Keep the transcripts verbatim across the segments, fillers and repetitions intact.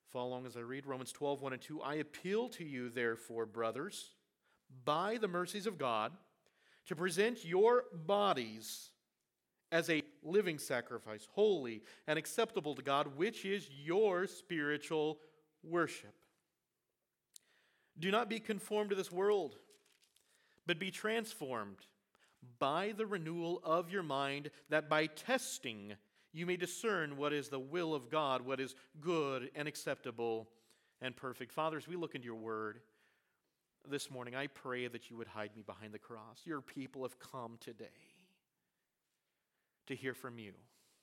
Follow along as I read Romans twelve, one and two. I appeal to you, therefore, brothers, by the mercies of God, to present your bodies as a living sacrifice, holy and acceptable to God, which is your spiritual worship. Do not be conformed to this world, but be transformed by the renewal of your mind, that by testing you may discern what is the will of God, what is good and acceptable and perfect. Father, as we look into your word this morning, I pray that you would hide me behind the cross. Your people have come today to hear from you.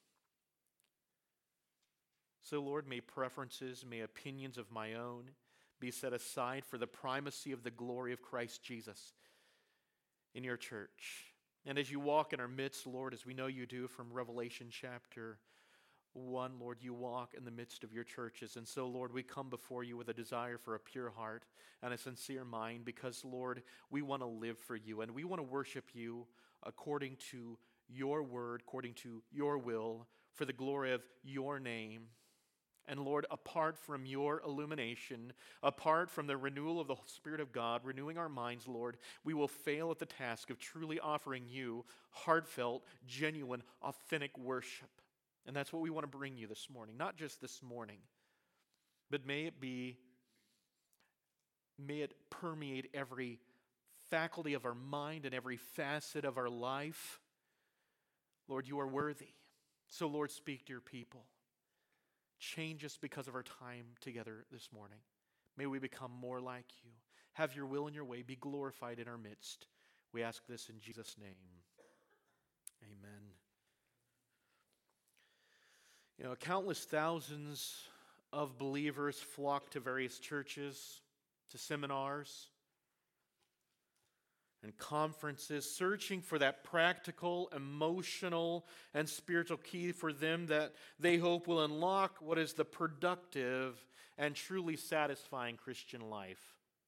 So, Lord, may preferences, may opinions of my own be set aside for the primacy of the glory of Christ Jesus in your church. And as you walk in our midst, Lord, as we know you do from Revelation chapter one, Lord, you walk in the midst of your churches. And so, Lord, we come before you with a desire for a pure heart and a sincere mind because, Lord, we want to live for you and we want to worship you according to your word, according to your will, for the glory of your name. And Lord, apart from your illumination, apart from the renewal of the Spirit of God, renewing our minds, Lord, we will fail at the task of truly offering you heartfelt, genuine, authentic worship. And that's what we want to bring you this morning. Not just this morning, but may it be, may it permeate every faculty of our mind and every facet of our life. Lord, you are worthy. So, Lord, speak to your people. Change us because of our time together this morning. May we become more like you. Have your will and your way be glorified in our midst. We ask this in Jesus' name. Amen. You know, countless thousands of believers flock to various churches, to seminars, and conferences, searching for that practical, emotional, and spiritual key for them that they hope will unlock what is the productive and truly satisfying Christian life.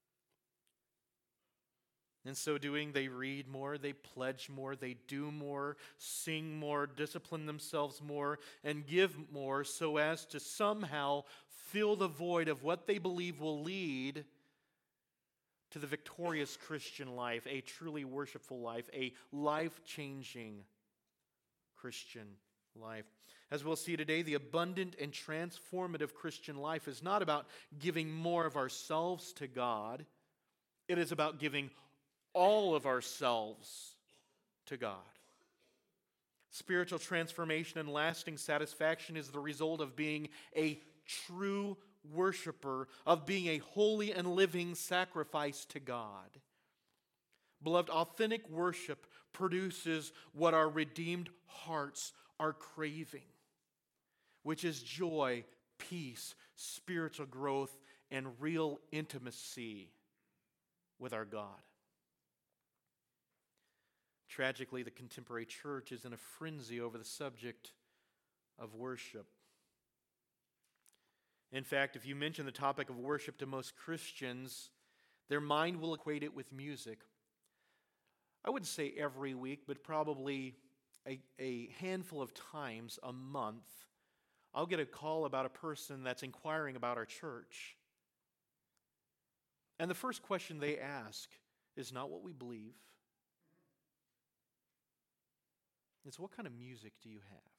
In so doing, they read more, they pledge more, they do more, sing more, discipline themselves more, and give more so as to somehow fill the void of what they believe will lead to the victorious Christian life, a truly worshipful life, a life-changing Christian life. As we'll see today, the abundant and transformative Christian life is not about giving more of ourselves to God. It is about giving all of ourselves to God. Spiritual transformation and lasting satisfaction is the result of being a true worshiper, of being a holy and living sacrifice to God. Beloved, authentic worship produces what our redeemed hearts are craving, which is joy, peace, spiritual growth, and real intimacy with our God. Tragically, the contemporary church is in a frenzy over the subject of worship. In fact, if you mention the topic of worship to most Christians, their mind will equate it with music. I wouldn't say every week, but probably a, a handful of times a month, I'll get a call about a person that's inquiring about our church. And the first question they ask is not what we believe. It's what kind of music do you have?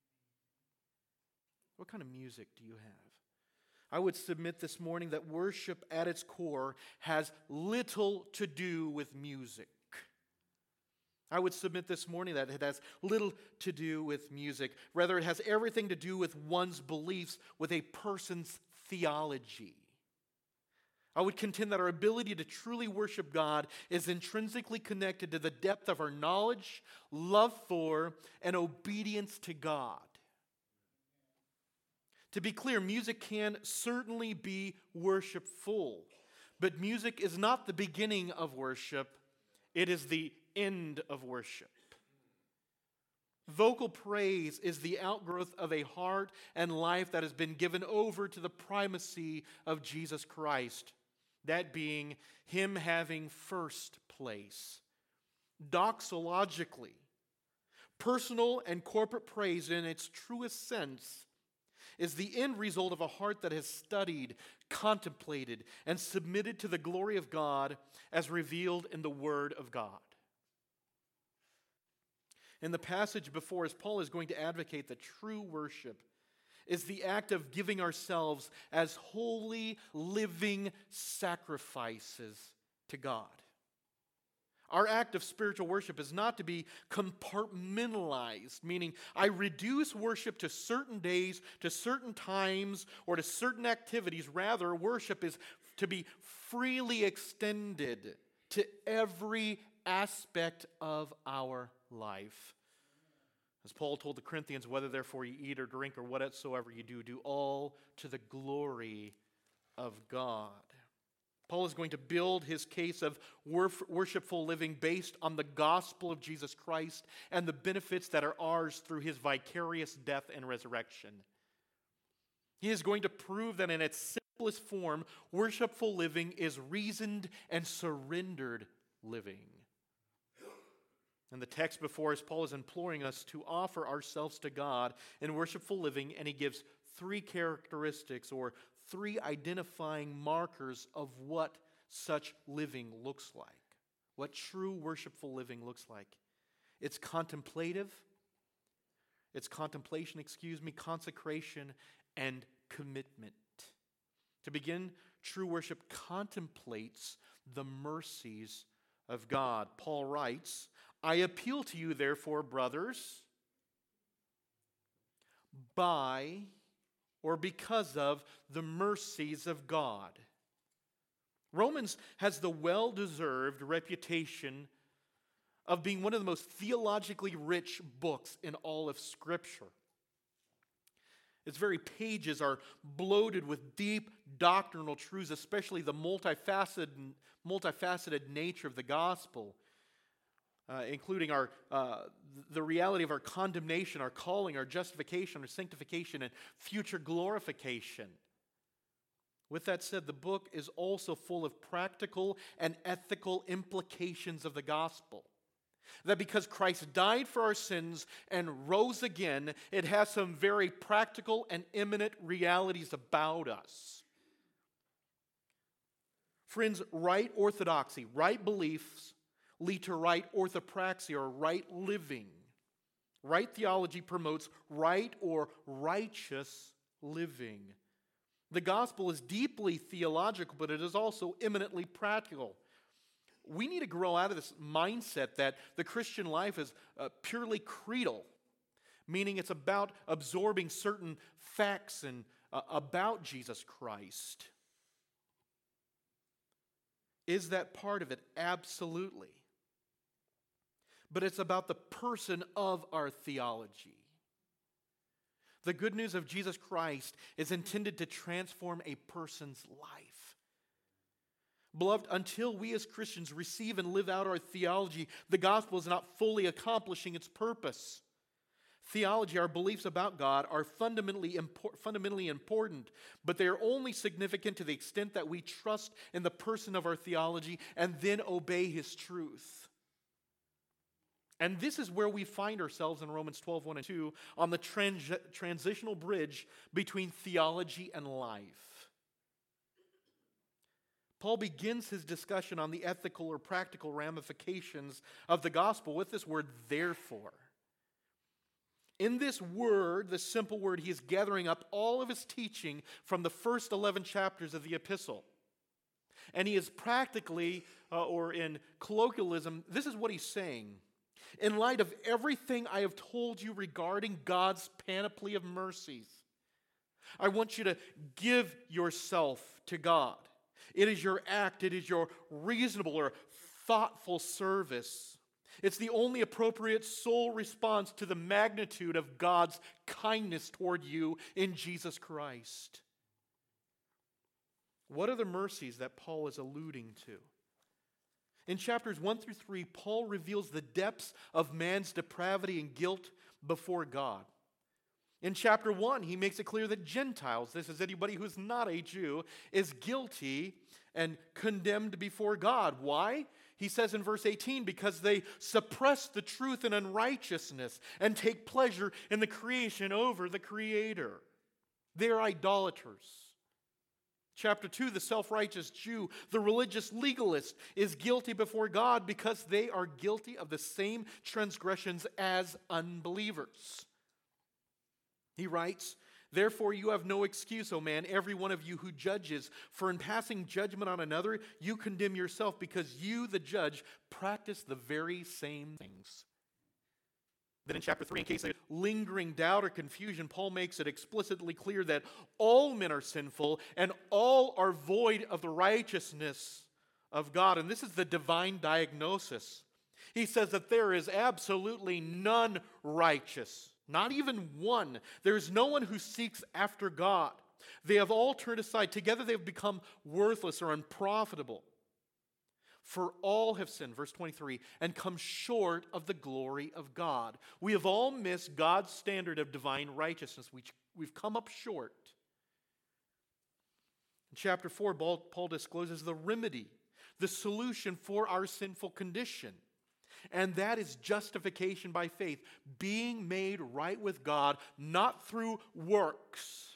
What kind of music do you have? I would submit this morning that worship at its core has little to do with music. I would submit this morning that it has little to do with music. Rather, it has everything to do with one's beliefs, with a person's theology. I would contend that our ability to truly worship God is intrinsically connected to the depth of our knowledge, love for, and obedience to God. To be clear, music can certainly be worshipful, but music is not the beginning of worship, it is the end of worship. Vocal praise is the outgrowth of a heart and life that has been given over to the primacy of Jesus Christ, that being Him having first place. Doxologically, personal and corporate praise in its truest sense is the end result of a heart that has studied, contemplated, and submitted to the glory of God as revealed in the Word of God. In the passage before us, Paul is going to advocate that true worship is the act of giving ourselves as holy, living sacrifices to God. Our act of spiritual worship is not to be compartmentalized, meaning I reduce worship to certain days, to certain times, or to certain activities. Rather, worship is to be freely extended to every aspect of our life. As Paul told the Corinthians, whether therefore you eat or drink or whatsoever you do, do all to the glory of God. Paul is going to build his case of worshipful living based on the gospel of Jesus Christ and the benefits that are ours through his vicarious death and resurrection. He is going to prove that in its simplest form, worshipful living is reasoned and surrendered living. In the text before us, Paul is imploring us to offer ourselves to God in worshipful living, and he gives three characteristics or three identifying markers of what such living looks like, what true worshipful living looks like. It's contemplative, it's contemplation, excuse me, consecration, and commitment. To begin, true worship contemplates the mercies of God. Paul writes, I appeal to you, therefore, brothers, by or because of the mercies of God. Romans has the well-deserved reputation of being one of the most theologically rich books in all of Scripture. Its very pages are bloated with deep doctrinal truths, especially the multifaceted, multifaceted nature of the gospel, uh, including our uh, the reality of our condemnation, our calling, our justification, our sanctification, and future glorification. With that said, the book is also full of practical and ethical implications of the gospel. That because Christ died for our sins and rose again, it has some very practical and imminent realities about us. Friends, right orthodoxy, right beliefs lead to right orthopraxy or right living. Right theology promotes right or righteous living. The gospel is deeply theological, but it is also eminently practical. We need to grow out of this mindset that the Christian life is uh, purely creedal, meaning it's about absorbing certain facts and uh, about Jesus Christ. Is that part of it? Absolutely. But it's about the person of our theology. The good news of Jesus Christ is intended to transform a person's life. Beloved, until we as Christians receive and live out our theology, the gospel is not fully accomplishing its purpose. Theology, our beliefs about God, are fundamentally, impor- fundamentally important, but they are only significant to the extent that we trust in the person of our theology and then obey His truth. And this is where we find ourselves in Romans twelve, one and two, on the trans- transitional bridge between theology and life. Paul begins his discussion on the ethical or practical ramifications of the gospel with this word, therefore. In this word, this simple word, he is gathering up all of his teaching from the first eleven chapters of the epistle. And he is practically, uh, or in colloquialism, this is what he's saying. In light of everything I have told you regarding God's panoply of mercies, I want you to give yourself to God. It is your act, it is your reasonable or thoughtful service. It's the only appropriate soul response to the magnitude of God's kindness toward you in Jesus Christ. What are the mercies that Paul is alluding to? In chapters one through three, Paul reveals the depths of man's depravity and guilt before God. In chapter one, he makes it clear that Gentiles, this is anybody who's not a Jew, is guilty and condemned before God. Why? He says in verse eighteen, because they suppress the truth in unrighteousness and take pleasure in the creation over the Creator. They are idolaters. Chapter two, the self-righteous Jew, the religious legalist, is guilty before God because they are guilty of the same transgressions as unbelievers. He writes, therefore you have no excuse, O man, every one of you who judges, for in passing judgment on another, you condemn yourself because you, the judge, practice the very same things. Then in chapter three, in case of lingering doubt or confusion, Paul makes it explicitly clear that all men are sinful and all are void of the righteousness of God. And this is the divine diagnosis. He says that there is absolutely none righteous, not even one. There is no one who seeks after God. They have all turned aside. Together they have become worthless or unprofitable. For all have sinned, verse twenty-three, and come short of the glory of God. We have all missed God's standard of divine righteousness. We, we've come up short. In chapter four, Paul, Paul discloses the remedy, the solution for our sinful condition. And that is justification by faith, being made right with God, not through works,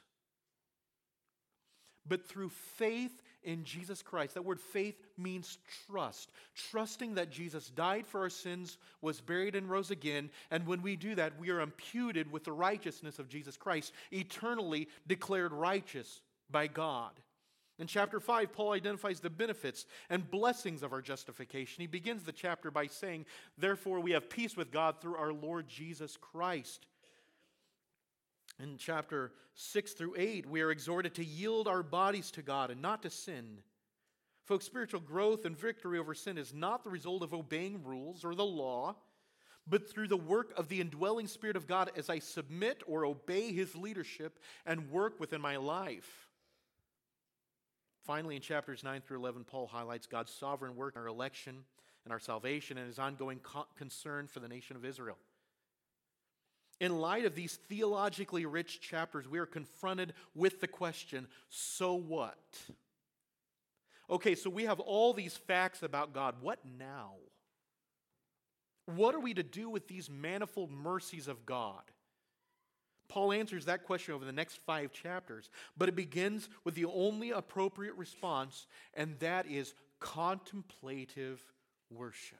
but through faith in Jesus Christ. That word faith means trust. Trusting that Jesus died for our sins, was buried and rose again. And when we do that, we are imputed with the righteousness of Jesus Christ, eternally declared righteous by God. In chapter five, Paul identifies the benefits and blessings of our justification. He begins the chapter by saying, therefore we have peace with God through our Lord Jesus Christ. In chapter six through eight, we are exhorted to yield our bodies to God and not to sin. Folks, spiritual growth and victory over sin is not the result of obeying rules or the law, but through the work of the indwelling Spirit of God as I submit or obey His leadership and work within my life. Finally, in chapters nine through eleven, Paul highlights God's sovereign work in our election and our salvation and His ongoing co- concern for the nation of Israel. In light of these theologically rich chapters, we are confronted with the question, so what? Okay, so we have all these facts about God. What now? What are we to do with these manifold mercies of God? Paul answers that question over the next five chapters, but it begins with the only appropriate response, and that is contemplative worship.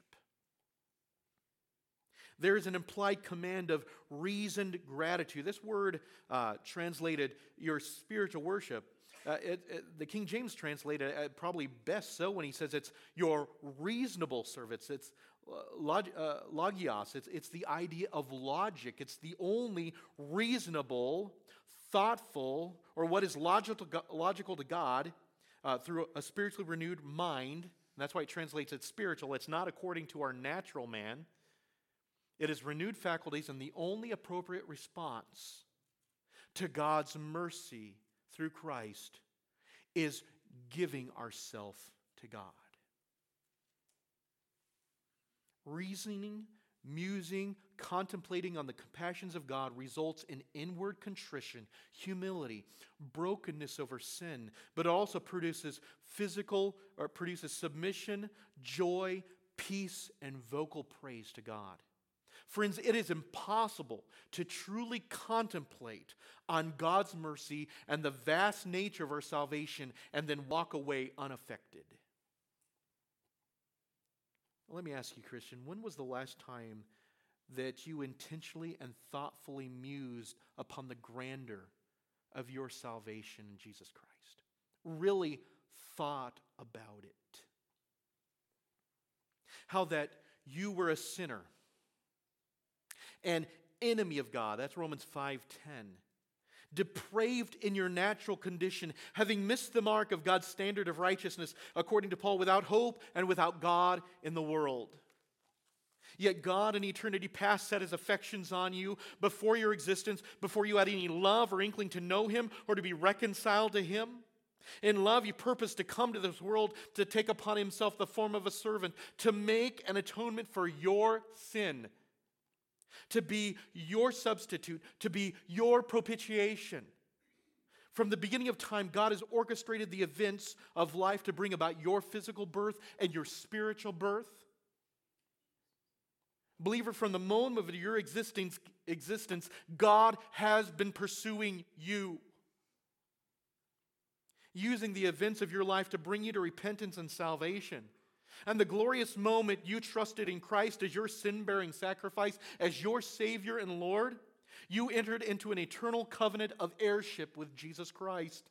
There is an implied command of reasoned gratitude. This word uh, translated your spiritual worship, uh, it, it, the King James translated it probably best so when he says it's your reasonable service. It's uh, log, uh, logios. It's, it's the idea of logic. It's the only reasonable, thoughtful, or what is logical, logical to God uh, through a spiritually renewed mind. And that's why it translates it spiritual. It's not according to our natural man. It is renewed faculties, and the only appropriate response to God's mercy through Christ is giving ourselves to God. Reasoning, musing, contemplating on the compassions of God results in inward contrition, humility, brokenness over sin, but also produces physical or produces submission, joy, peace, and vocal praise to God. Friends, it is impossible to truly contemplate on God's mercy and the vast nature of our salvation and then walk away unaffected. Let me ask you, Christian, when was the last time that you intentionally and thoughtfully mused upon the grandeur of your salvation in Jesus Christ? Really thought about it. How that you were a sinner, an enemy of God, that's Romans five ten. Depraved in your natural condition, having missed the mark of God's standard of righteousness, according to Paul, without hope and without God in the world. Yet God in eternity past set His affections on you before your existence, before you had any love or inkling to know Him or to be reconciled to Him. In love, He purposed to come to this world to take upon Himself the form of a servant, to make an atonement for your sin, to be your substitute, to be your propitiation. From the beginning of time, God has orchestrated the events of life to bring about your physical birth and your spiritual birth. Believer, from the moment of your existence, existence, God has been pursuing you. using the events of your life to bring you to repentance and salvation. And the glorious moment you trusted in Christ as your sin-bearing sacrifice, as your Savior and Lord, you entered into an eternal covenant of heirship with Jesus Christ.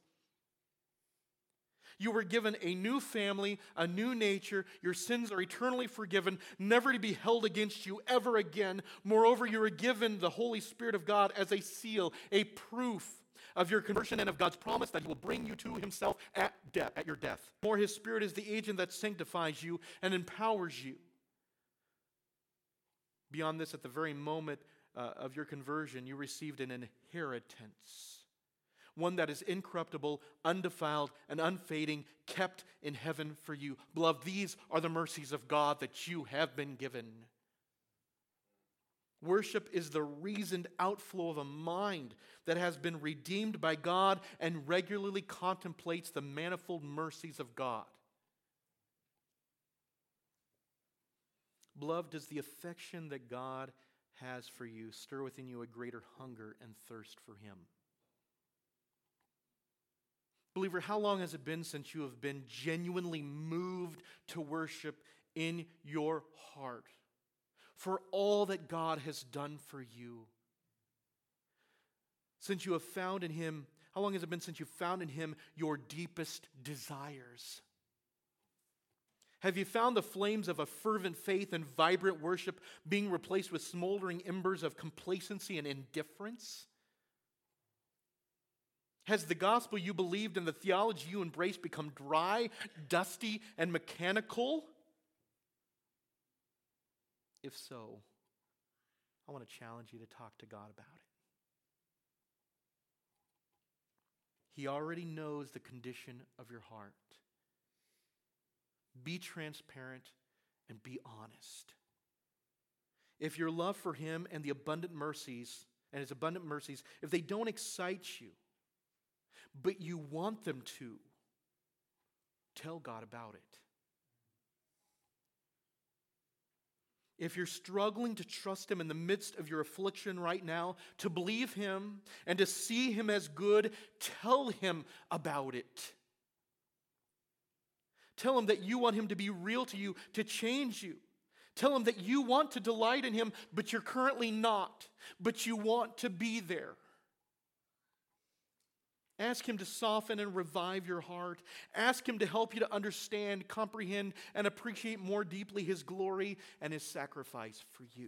You were given a new family, a new nature. Your sins are eternally forgiven, never to be held against you ever again. Moreover, you were given the Holy Spirit of God as a seal, a proof of your conversion and of God's promise that He will bring you to Himself at death, at your death. More, His Spirit is the agent that sanctifies you and empowers you. Beyond this, at the very moment uh, of your conversion, you received an inheritance. One that is incorruptible, undefiled, and unfading, kept in heaven for you. Beloved, these are the mercies of God that you have been given. Worship is the reasoned outflow of a mind that has been redeemed by God and regularly contemplates the manifold mercies of God. Beloved, does the affection that God has for you stir within you a greater hunger and thirst for Him? Believer, how long has it been since you have been genuinely moved to worship in your heart for all that God has done for you? Since you have found in Him, how long has it been since you found in Him your deepest desires? Have you found the flames of a fervent faith and vibrant worship being replaced with smoldering embers of complacency and indifference? Has the gospel you believed and the theology you embraced become dry, dusty, and mechanical? If so, I want to challenge you to talk to God about it. He already knows the condition of your heart. Be transparent and be honest. If your love for Him and the abundant mercies, and His abundant mercies, if they don't excite you, but you want them to, tell God about it. If you're struggling to trust Him in the midst of your affliction right now, to believe Him and to see Him as good, tell Him about it. Tell Him that you want Him to be real to you, to change you. Tell Him that you want to delight in Him, but you're currently not, but you want to be there. Ask Him to soften and revive your heart. Ask Him to help you to understand, comprehend, and appreciate more deeply His glory and His sacrifice for you.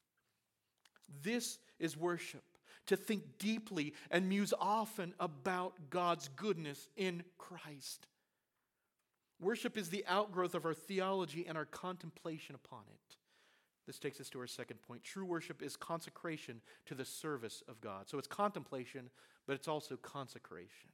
This is worship, to think deeply and muse often about God's goodness in Christ. Worship is the outgrowth of our theology and our contemplation upon it. This takes us to our second point. True worship is consecration to the service of God. So it's contemplation, but it's also consecration.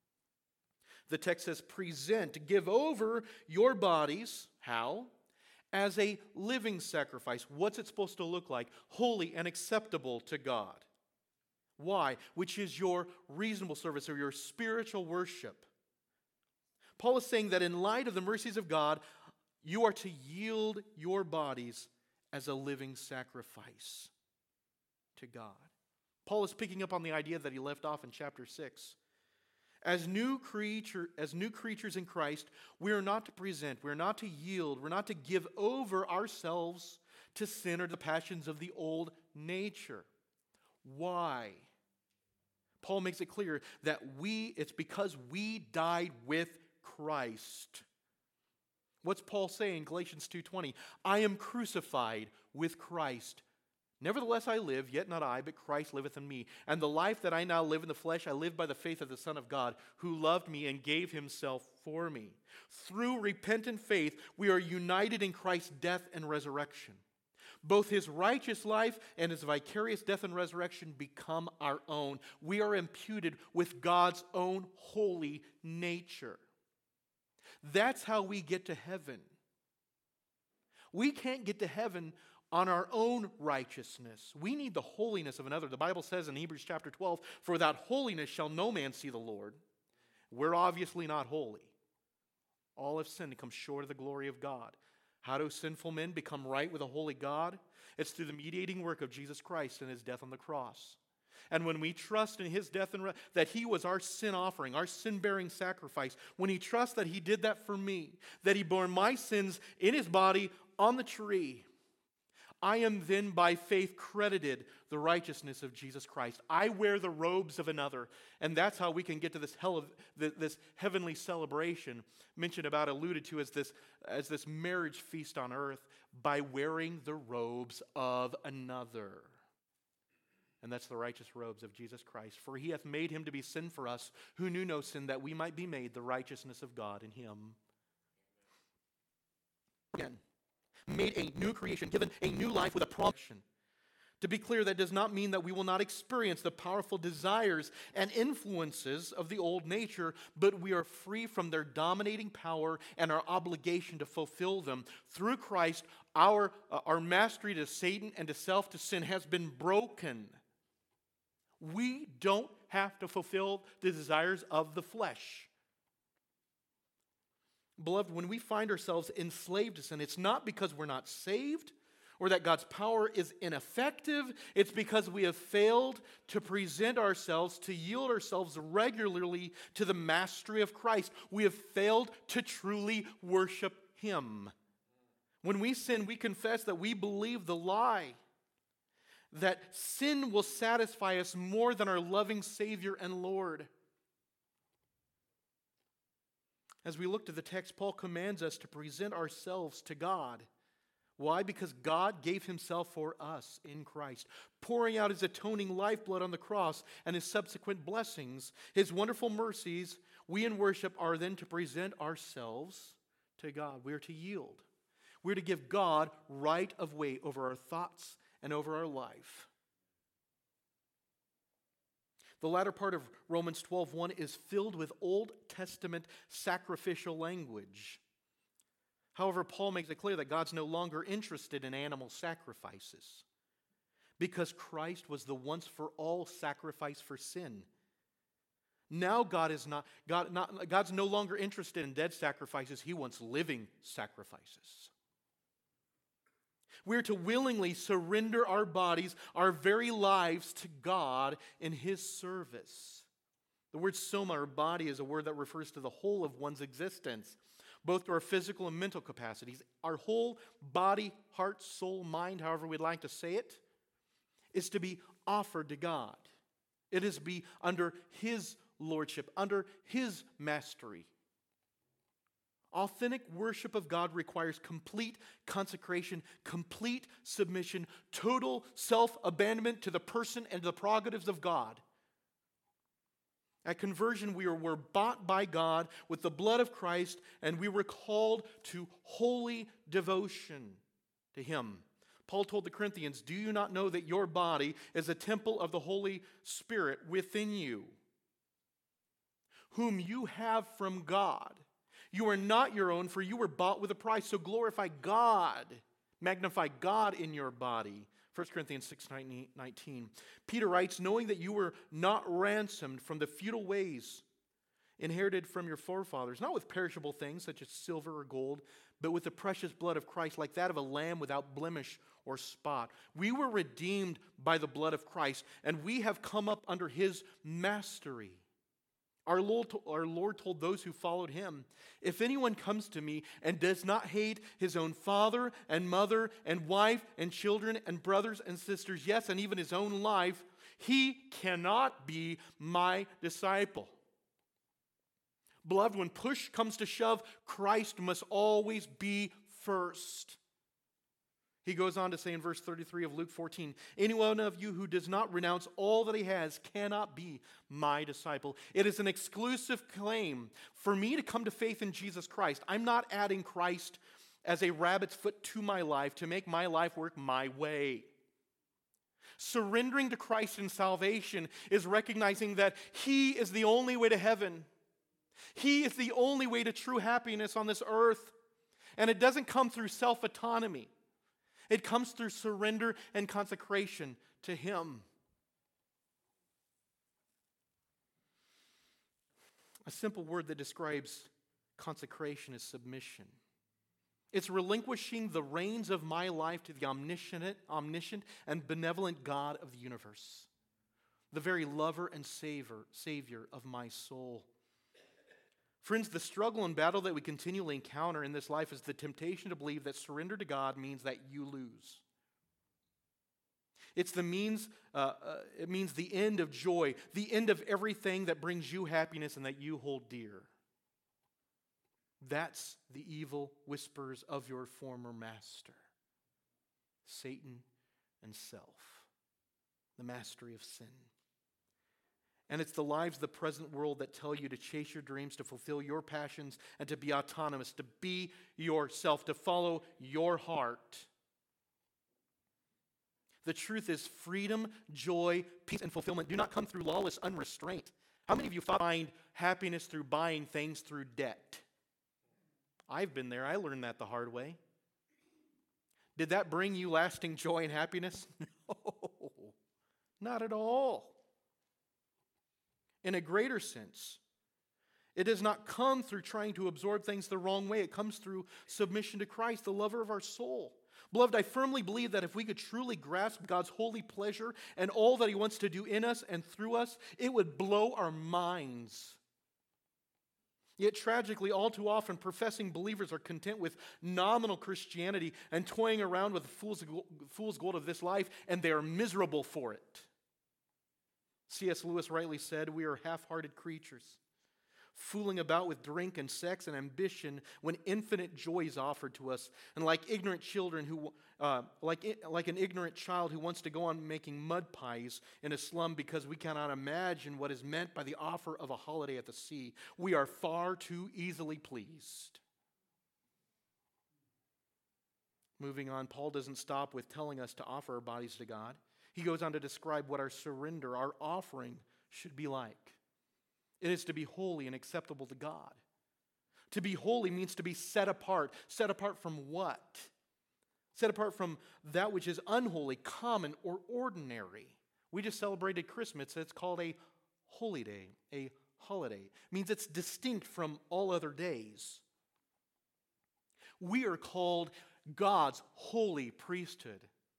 The text says, present, give over your bodies. How? As a living sacrifice. What's it supposed to look like? Holy and acceptable to God. Why? Which is your reasonable service or your spiritual worship. Paul is saying that in light of the mercies of God, you are to yield your bodies as a living sacrifice to God. Paul is picking up on the idea that he left off in chapter six. As new creature, as new creatures in Christ, we are not to present, we are not to yield, we're not to give over ourselves to sin or the passions of the old nature. Why? Paul makes it clear that we, it's because we died with Christ. What's Paul saying? Galatians two twenty. I am crucified with Christ. Nevertheless I live, yet not I, but Christ liveth in me. And the life that I now live in the flesh, I live by the faith of the Son of God, who loved me and gave Himself for me. Through repentant faith, we are united in Christ's death and resurrection. Both His righteous life and His vicarious death and resurrection become our own. We are imputed with God's own holy nature. That's how we get to heaven. We can't get to heaven on our own righteousness. We need the holiness of another. The Bible says in Hebrews chapter twelve, for without holiness shall no man see the Lord. We're obviously not holy. All have sinned and come short of the glory of God. How do sinful men become right with a holy God? It's through the mediating work of Jesus Christ and His death on the cross. And when we trust in his death and re- that he was our sin offering, our sin-bearing sacrifice, when he trusts that he did that for me, that he bore my sins in his body on the tree, I am then by faith credited the righteousness of Jesus Christ. I wear the robes of another. And that's how we can get to this, hell of, this heavenly celebration mentioned about, alluded to as this, as this marriage feast on earth, by wearing the robes of another. And that's the righteous robes of Jesus Christ. For he hath made him to be sin for us, who knew no sin, that we might be made the righteousness of God in him. Again, made a new creation, given a new life with a promise. To be clear, that does not mean that we will not experience the powerful desires and influences of the old nature, but we are free from their dominating power and our obligation to fulfill them. Through Christ, our, uh, our mastery to Satan and to self, to sin, has been broken. We don't have to fulfill the desires of the flesh. Beloved, when we find ourselves enslaved to sin, it's not because we're not saved or that God's power is ineffective. It's because we have failed to present ourselves, to yield ourselves regularly to the mastery of Christ. We have failed to truly worship him. When we sin, we confess that we believe the lie that sin will satisfy us more than our loving Savior and Lord. As we look to the text, Paul commands us to present ourselves to God. Why? Because God gave himself for us in Christ, pouring out his atoning lifeblood on the cross and his subsequent blessings, his wonderful mercies. We in worship are then to present ourselves to God. We are to yield. We are to give God right of way over our thoughts and over our life. The latter part of Romans twelve one is filled with Old Testament sacrificial language. However, Paul makes it clear that God's no longer interested in animal sacrifices because Christ was the once for all sacrifice for sin. Now God is not, God not God's no longer interested in dead sacrifices. He wants living sacrifices. We're to willingly surrender our bodies, our very lives to God in his service. The word soma, or body, is a word that refers to the whole of one's existence, both to our physical and mental capacities. Our whole body, heart, soul, mind, however we'd like to say it, is to be offered to God. It is to be under his lordship, under his mastery. Authentic worship of God requires complete consecration, complete submission, total self-abandonment to the person and the prerogatives of God. At conversion, we were bought by God with the blood of Christ, and we were called to holy devotion to him. Paul told the Corinthians, "Do you not know that your body is a temple of the Holy Spirit within you, whom you have from God? You are not your own, for you were bought with a price. So glorify God, magnify God in your body." First Corinthians six nineteen. Peter writes, "Knowing that you were not ransomed from the futile ways inherited from your forefathers, not with perishable things such as silver or gold, but with the precious blood of Christ, like that of a lamb without blemish or spot." We were redeemed by the blood of Christ, and we have come up under his mastery. Our Lord, our Lord told those who followed him, "If anyone comes to me and does not hate his own father and mother and wife and children and brothers and sisters, yes, and even his own life, he cannot be my disciple." Beloved, when push comes to shove, Christ must always be first. He goes on to say in verse thirty-three of Luke fourteen, "Any one of you who does not renounce all that he has cannot be my disciple." It is an exclusive claim for me to come to faith in Jesus Christ. I'm not adding Christ as a rabbit's foot to my life to make my life work my way. Surrendering to Christ in salvation is recognizing that he is the only way to heaven. He is the only way to true happiness on this earth. And it doesn't come through self-autonomy. It comes through surrender and consecration to him. A simple word that describes consecration is submission. It's relinquishing the reins of my life to the omniscient, omniscient and benevolent God of the universe. the very lover and savior, savior of my soul. Friends, the struggle and battle that we continually encounter in this life is the temptation to believe that surrender to God means that you lose. It's the means, uh, uh, it means the end of joy, the end of everything that brings you happiness and that you hold dear. That's the evil whispers of your former master, Satan and self, the mastery of sin. And it's the lives of the present world that tell you to chase your dreams, to fulfill your passions, and to be autonomous, to be yourself, to follow your heart. The truth is freedom, joy, peace, and fulfillment do not come through lawless unrestraint. How many of you find happiness through buying things through debt? I've been there. I learned that the hard way. Did that bring you lasting joy and happiness? No, not at all. In a greater sense, it does not come through trying to absorb things the wrong way. It comes through submission to Christ, the lover of our soul. Beloved, I firmly believe that if we could truly grasp God's holy pleasure and all that He wants to do in us and through us, it would blow our minds. Yet tragically, all too often, professing believers are content with nominal Christianity and toying around with the fool's, fool's gold of this life, and they are miserable for it. C S Lewis rightly said, "We are half-hearted creatures, fooling about with drink and sex and ambition when infinite joy is offered to us, and like ignorant children who, uh, like like an ignorant child who wants to go on making mud pies in a slum because we cannot imagine what is meant by the offer of a holiday at the sea. We are far too easily pleased." Moving on, Paul doesn't stop with telling us to offer our bodies to God. He goes on to describe what our surrender, our offering, should be like. It is to be holy and acceptable to God. To be holy means to be set apart. Set apart from what? Set apart from that which is unholy, common, or ordinary. We just celebrated Christmas. It's called a holy day, a holiday. It means it's distinct from all other days. We are called God's holy priesthood.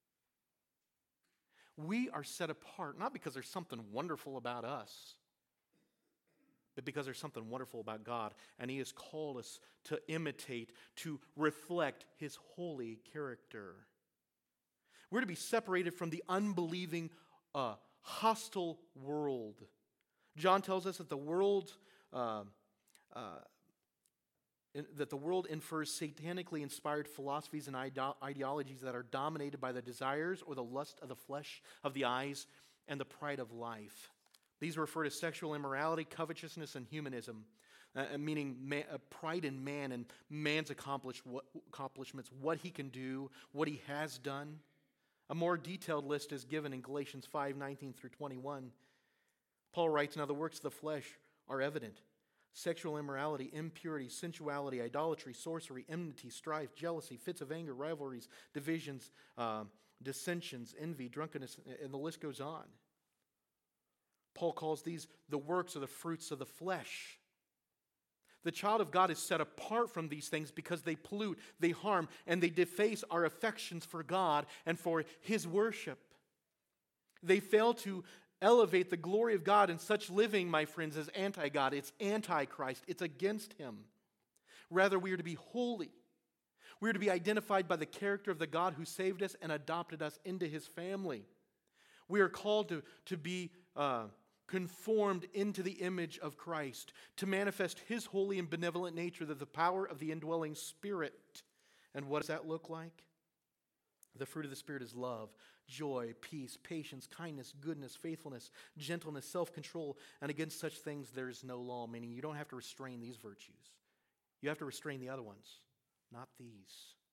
We are set apart, not because there's something wonderful about us, but because there's something wonderful about God, and He has called us to imitate, to reflect His holy character. We're to be separated from the unbelieving, uh, hostile world. John tells us that the world, uh, uh, in, that the world infers satanically inspired philosophies and ide- ideologies that are dominated by the desires or the lust of the flesh, of the eyes, and the pride of life. These refer to sexual immorality, covetousness, and humanism, uh, meaning man, uh, pride in man and man's accomplish, what, accomplishments, what he can do, what he has done. A more detailed list is given in Galatians five, nineteen through twenty-one. Paul writes, "Now the works of the flesh are evident: sexual immorality, impurity, sensuality, idolatry, sorcery, enmity, strife, jealousy, fits of anger, rivalries, divisions, uh, dissensions, envy, drunkenness," and the list goes on. Paul calls these the works or the fruits of the flesh. The child of God is set apart from these things because they pollute, they harm, and they deface our affections for God and for His worship. They fail to elevate the glory of God, and such living, my friends, is anti-God. It's anti-Christ. It's against Him. Rather, we are to be holy. We are to be identified by the character of the God who saved us and adopted us into His family. We are called to, to be uh, conformed into the image of Christ, to manifest His holy and benevolent nature through the power of the indwelling Spirit. And what does that look like? The fruit of the Spirit is love, joy, peace, patience, kindness, goodness, faithfulness, gentleness, self-control, and against such things there is no law, meaning you don't have to restrain these virtues. You have to restrain the other ones, not these.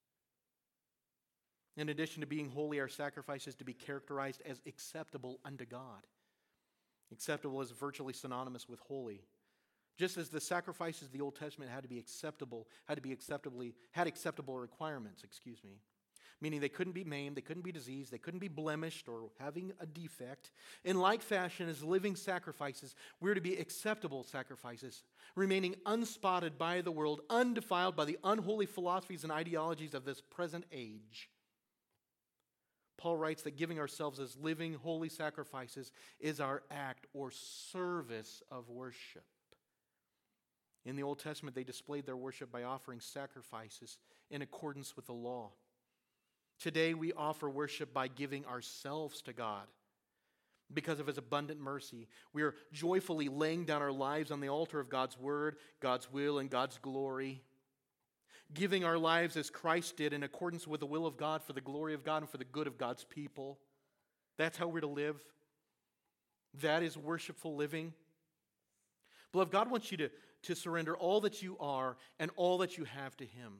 In addition to being holy, our sacrifice is to be characterized as acceptable unto God. Acceptable is virtually synonymous with holy. Just as the sacrifices of the Old Testament had to be acceptable, had to be acceptably, had acceptable requirements, excuse me. Meaning they couldn't be maimed, they couldn't be diseased, they couldn't be blemished or having a defect. In like fashion as living sacrifices, we're to be acceptable sacrifices, remaining unspotted by the world, undefiled by the unholy philosophies and ideologies of this present age. Paul writes that giving ourselves as living, holy sacrifices is our act or service of worship. In the Old Testament, they displayed their worship by offering sacrifices in accordance with the law. Today, we offer worship by giving ourselves to God. Because of His abundant mercy, we are joyfully laying down our lives on the altar of God's word, God's will, and God's glory. Giving our lives as Christ did in accordance with the will of God for the glory of God and for the good of God's people. That's how we're to live. That is worshipful living. Beloved, God wants you to, to surrender all that you are and all that you have to Him.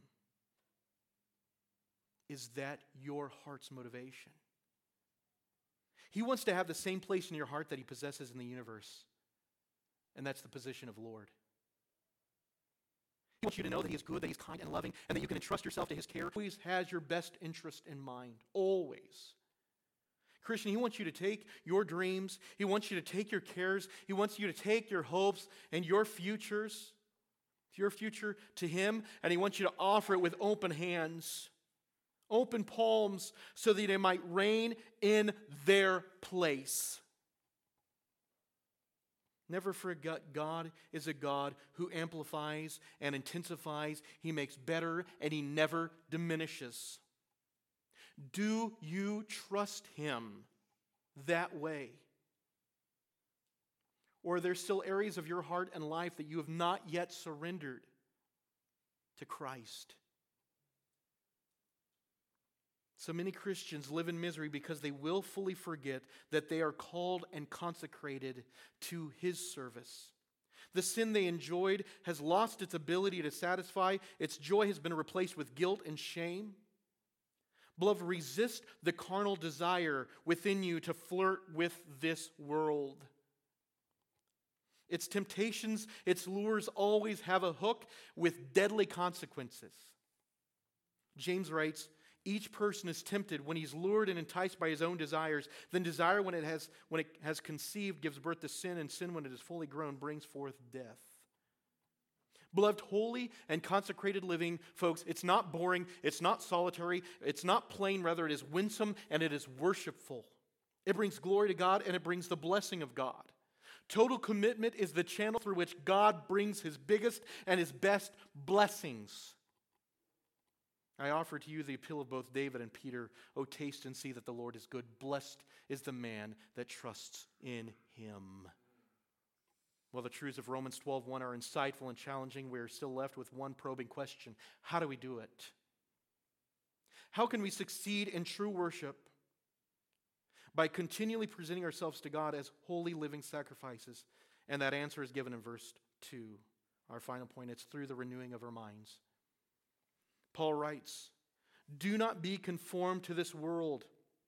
Is that your heart's motivation? He wants to have the same place in your heart that He possesses in the universe. And that's the position of Lord. He wants you to know that He is good, that He's kind and loving, and that you can entrust yourself to His care. He always has your best interest in mind. Always. Christian, He wants you to take your dreams. He wants you to take your cares. He wants you to take your hopes and your futures, your future to Him, and He wants you to offer it with open hands, open palms, so that He might reign in their place. Never forget, God is a God who amplifies and intensifies. He makes better, and He never diminishes. Do you trust Him that way? Or are there still areas of your heart and life that you have not yet surrendered to Christ? So many Christians live in misery because they willfully forget that they are called and consecrated to His service. The sin they enjoyed has lost its ability to satisfy. Its joy has been replaced with guilt and shame. Beloved, resist the carnal desire within you to flirt with this world. Its temptations, its lures always have a hook with deadly consequences. James writes, each person is tempted when he's lured and enticed by his own desires. Then desire, when it has, when it has conceived, gives birth to sin, and sin, when it is fully grown, brings forth death. Beloved, holy and consecrated living, folks, it's not boring, it's not solitary, it's not plain, rather it is winsome and it is worshipful. It brings glory to God and it brings the blessing of God. Total commitment is the channel through which God brings His biggest and His best blessings. I offer to you the appeal of both David and Peter. Oh, taste and see that the Lord is good. Blessed is the man that trusts in Him. While the truths of Romans twelve one are insightful and challenging, we are still left with one probing question. How do we do it? How can we succeed in true worship? By continually presenting ourselves to God as holy living sacrifices. And that answer is given in verse two. Our final point, it's through the renewing of our minds. Paul writes, do not be conformed to this world,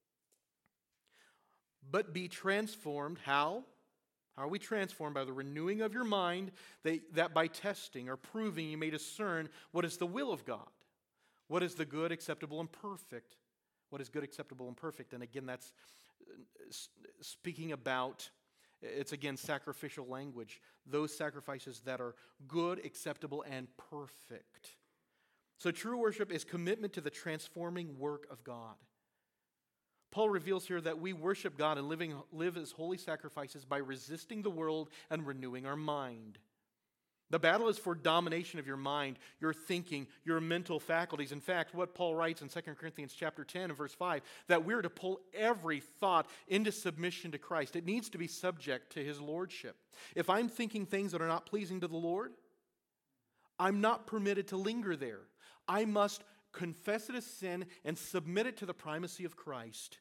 but be transformed. How? How are we transformed? By the renewing of your mind, that, that by testing or proving you may discern what is the will of God, what is the good, acceptable, and perfect. What is good, acceptable, and perfect? And again, that's speaking about, it's again sacrificial language, those sacrifices that are good, acceptable, and perfect. So true worship is commitment to the transforming work of God. Paul reveals here that we worship God and living, live as holy sacrifices by resisting the world and renewing our mind. The battle is for domination of your mind, your thinking, your mental faculties. In fact, what Paul writes in Second Corinthians chapter ten and verse five, that we're to pull every thought into submission to Christ. It needs to be subject to His lordship. If I'm thinking things that are not pleasing to the Lord, I'm not permitted to linger there. I must confess it as sin and submit it to the primacy of Christ.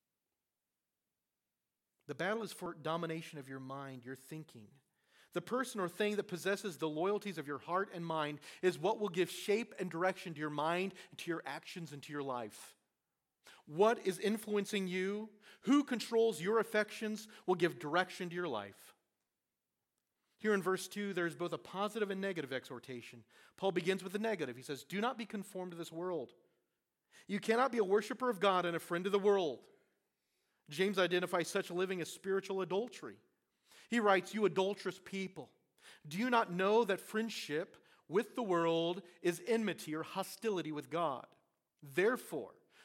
The battle is for domination of your mind, your thinking. The person or thing that possesses the loyalties of your heart and mind is what will give shape and direction to your mind, to your actions, and to your life. What is influencing you, who controls your affections, will give direction to your life. Here in verse two, there's both a positive and negative exhortation. Paul begins with the negative. He says, do not be conformed to this world. You cannot be a worshiper of God and a friend of the world. James identifies such living as spiritual adultery. He writes, you adulterous people, do you not know that friendship with the world is enmity or hostility with God? Therefore,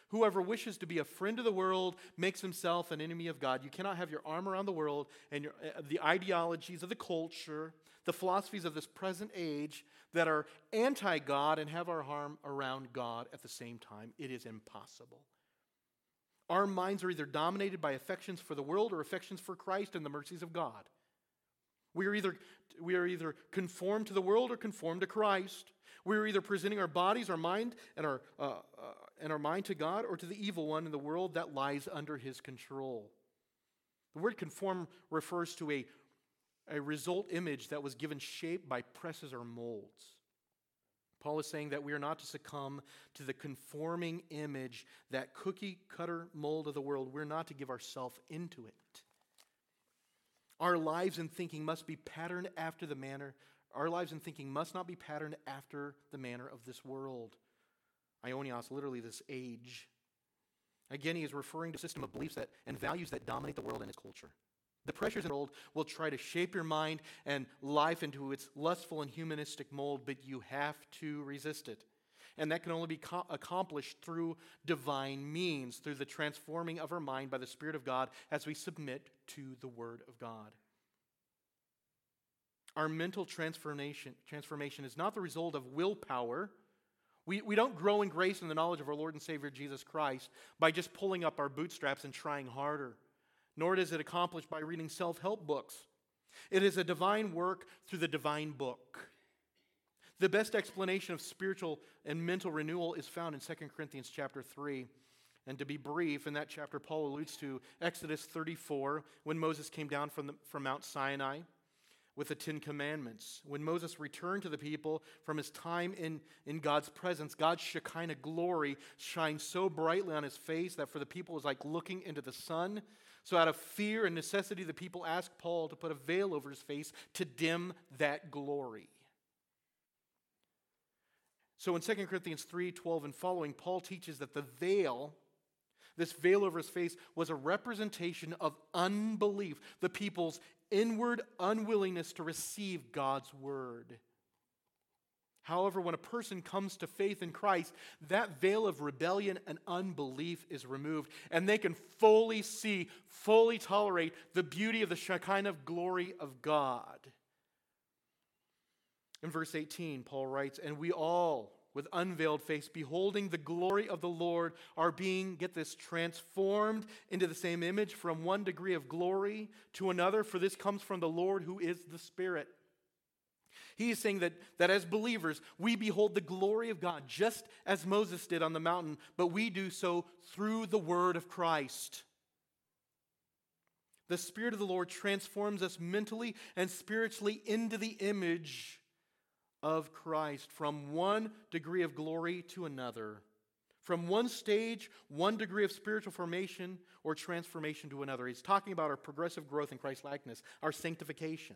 Whoever wishes to be a friend of the world makes himself an enemy of God. You cannot have your arm around the world and your, uh, the ideologies of the culture, the philosophies of this present age that are anti-God and have our arm around God at the same time. It is impossible. Our minds are either dominated by affections for the world or affections for Christ and the mercies of God. We are either, we are either conformed to the world or conformed to Christ. We are either presenting our bodies, our mind, and our, uh, uh, and our mind to God or to the evil one in the world that lies under his control. The word conform refers to a, a result image that was given shape by presses or molds. Paul is saying that we are not to succumb to the conforming image, that cookie-cutter mold of the world. We're not to give ourselves into it. Our lives and thinking must be patterned after the manner, our lives and thinking must not be patterned after the manner of this world. Aionios, literally this age. Again, he is referring to a system of beliefs that, and values that dominate the world and its culture. The pressures in the world will try to shape your mind and life into its lustful and humanistic mold, but you have to resist it. And that can only be co- accomplished through divine means, through the transforming of our mind by the Spirit of God as we submit to the Word of God. Our mental transformation, transformation is not the result of willpower. We, we don't grow in grace and the knowledge of our Lord and Savior Jesus Christ by just pulling up our bootstraps and trying harder. Nor is it accomplished by reading self-help books. It is a divine work through the divine book. The best explanation of spiritual and mental renewal is found in Second Corinthians chapter three. And to be brief, in that chapter, Paul alludes to Exodus thirty-four, when Moses came down from, the, from Mount Sinai with the Ten Commandments. When Moses returned to the people from his time in, in God's presence, God's Shekinah glory shined so brightly on his face that for the people it was like looking into the sun. So out of fear and necessity, the people asked Paul to put a veil over his face to dim that glory. So in Second Corinthians three twelve and following, Paul teaches that the veil, this veil over his face, was a representation of unbelief, the people's inward unwillingness to receive God's word. However, when a person comes to faith in Christ, that veil of rebellion and unbelief is removed, and they can fully see, fully tolerate the beauty of the Shekinah glory of God. In verse eighteen, Paul writes, "And we all, with unveiled face, beholding the glory of the Lord, are being," get this, "transformed into the same image from one degree of glory to another, for this comes from the Lord who is the Spirit." He is saying that, that as believers, we behold the glory of God just as Moses did on the mountain, but we do so through the word of Christ. The Spirit of the Lord transforms us mentally and spiritually into the image of Christ, from one degree of glory to another. From one stage, one degree of spiritual formation or transformation to another. He's talking about our progressive growth in Christ-likeness, our sanctification.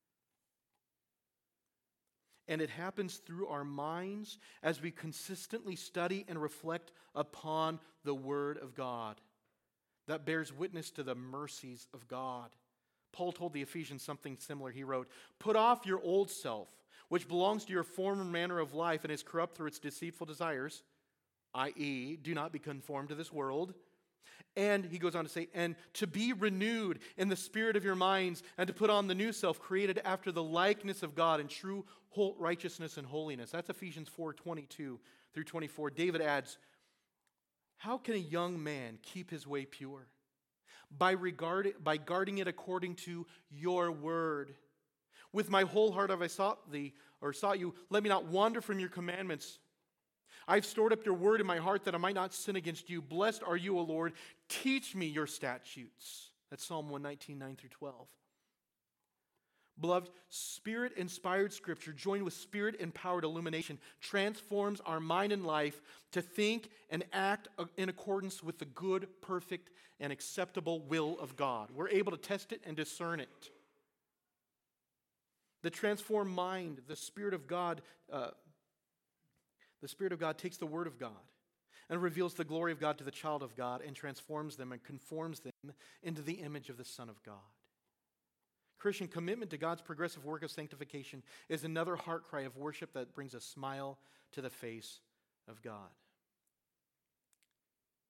And it happens through our minds as we consistently study and reflect upon the Word of God. That bears witness to the mercies of God. Paul told the Ephesians something similar. He wrote, "Put off your old self, which belongs to your former manner of life and is corrupt through its deceitful desires," that is, do not be conformed to this world. And he goes on to say, "and to be renewed in the spirit of your minds, and to put on the new self, created after the likeness of God in true righteousness and holiness." That's Ephesians four twenty-two through twenty-four. David adds, "How can a young man keep his way pure? By, regard, by guarding it according to your word. With my whole heart have I sought thee, or sought you. Let me not wander from your commandments. I've stored up your word in my heart that I might not sin against you. Blessed are you, O Lord. Teach me your statutes." That's Psalm one nineteen, nine through twelve. Beloved, Spirit-inspired Scripture joined with Spirit-empowered illumination transforms our mind and life to think and act in accordance with the good, perfect, and acceptable will of God. We're able to test it and discern it. The transformed mind, the Spirit of God, uh, the Spirit of God takes the Word of God and reveals the glory of God to the child of God and transforms them and conforms them into the image of the Son of God. Christian commitment to God's progressive work of sanctification is another heart cry of worship that brings a smile to the face of God.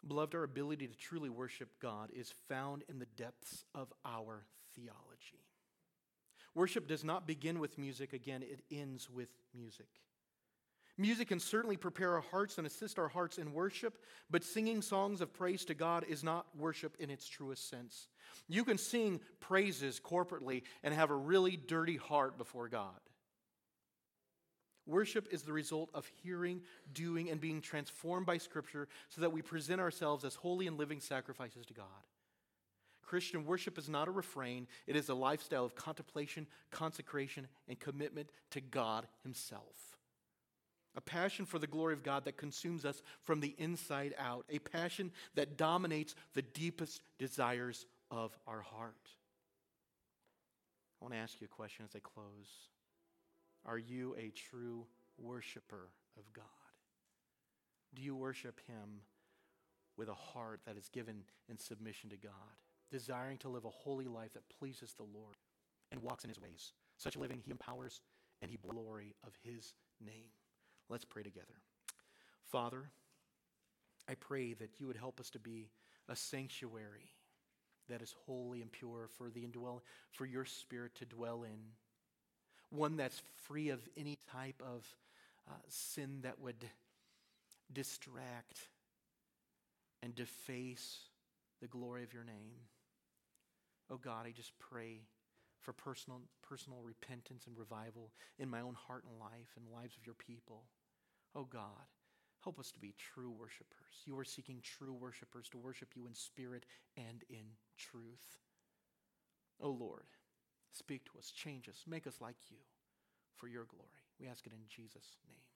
Beloved, our ability to truly worship God is found in the depths of our theology. Worship does not begin with music. Again, it ends with music. Music can certainly prepare our hearts and assist our hearts in worship, but singing songs of praise to God is not worship in its truest sense. You can sing praises corporately and have a really dirty heart before God. Worship is the result of hearing, doing, and being transformed by Scripture so that we present ourselves as holy and living sacrifices to God. Christian worship is not a refrain. It is a lifestyle of contemplation, consecration, and commitment to God Himself. A passion for the glory of God that consumes us from the inside out. A passion that dominates the deepest desires of our heart. I want to ask you a question as I close. Are you a true worshiper of God? Do you worship Him with a heart that is given in submission to God, desiring to live a holy life that pleases the Lord and walks in His ways? Such a living He empowers and He glory of His name. Let's pray together. Father, I pray that you would help us to be a sanctuary that is holy and pure for the indwell, for your Spirit to dwell in. One that's free of any type of uh, sin that would distract and deface the glory of your name. Oh God, I just pray for personal, personal repentance and revival in my own heart and life and the lives of your people. Oh God, help us to be true worshipers. You are seeking true worshipers to worship you in spirit and in truth. Oh Lord, speak to us, change us, make us like you for your glory. We ask it in Jesus' name.